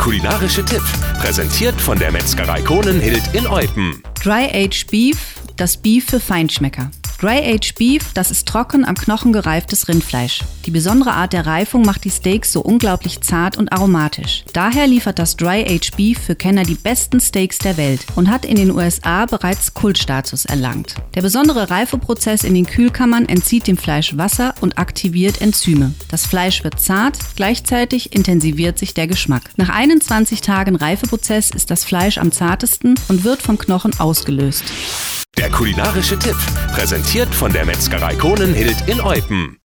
kulinarische Tipp, präsentiert von der Metzgerei Kohnenhild in Eupen. Dry-Aged Beef, das Beef für Feinschmecker. Dry-Aged Beef, das ist trocken am Knochen gereiftes Rindfleisch. Die besondere Art der Reifung macht die Steaks so unglaublich zart und aromatisch. Daher liefert das Dry-Aged Beef für Kenner die besten Steaks der Welt und hat in den USA bereits Kultstatus erlangt. Der besondere Reifeprozess in den Kühlkammern entzieht dem Fleisch Wasser und aktiviert Enzyme. Das Fleisch wird zart, gleichzeitig intensiviert sich der Geschmack. Nach 21 Tagen Reifeprozess ist das Fleisch am zartesten und wird vom Knochen ausgelöst. Der kulinarische Tipp, präsentiert von der Metzgerei Kohnenhild in Eupen.